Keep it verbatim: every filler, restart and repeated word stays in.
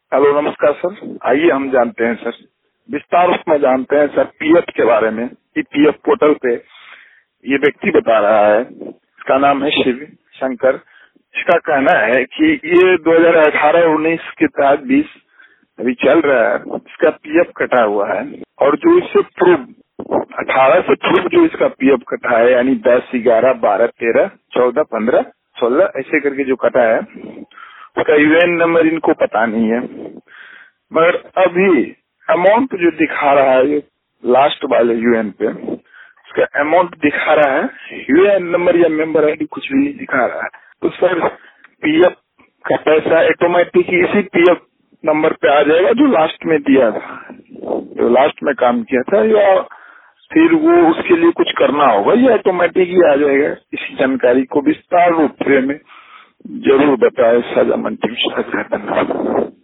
Hello, नमस्कार sir. आइए हम जानते हैं सर, विस्तार में जानते हैं सर पीएफ के बारे में। कि पीएफ पोर्टल पे ये व्यक्ति बता रहा है, इसका नाम है शिव शंकर। इसका कहना है कि ये दो हज़ार अठारह उन्नीस के तहत बीस अभी चल रहा है, इसका पीएफ कटा हुआ है। और जो इससे प्रूव अठारह से प्रूव जो इसका पीएफ कटा है, यानी दस ग्यारह बारह तेरह चौदह पंद्रह सोलह ऐसे करके जो कटा है, उसका यूएन नंबर इनको पता नहीं है। मगर अभी अमाउंट जो दिखा रहा है ये लास्ट वाले यूएन पे, उसका अमाउंट दिखा रहा है, यूएन नंबर या मेंबर आईडी कुछ भी नहीं दिखा रहा है। तो सर पीएफ का पैसा ऑटोमेटिक इसी पीएफ नंबर पे आ जाएगा जो लास्ट में दिया था, जो लास्ट में काम किया था, या फिर वो उसके लिए कुछ करना होगा, या ऑटोमेटिक ही आ जाएगा? इसी जानकारी को विस्तार रूप में जरूर बताए। साझा मंच धन्यवाद।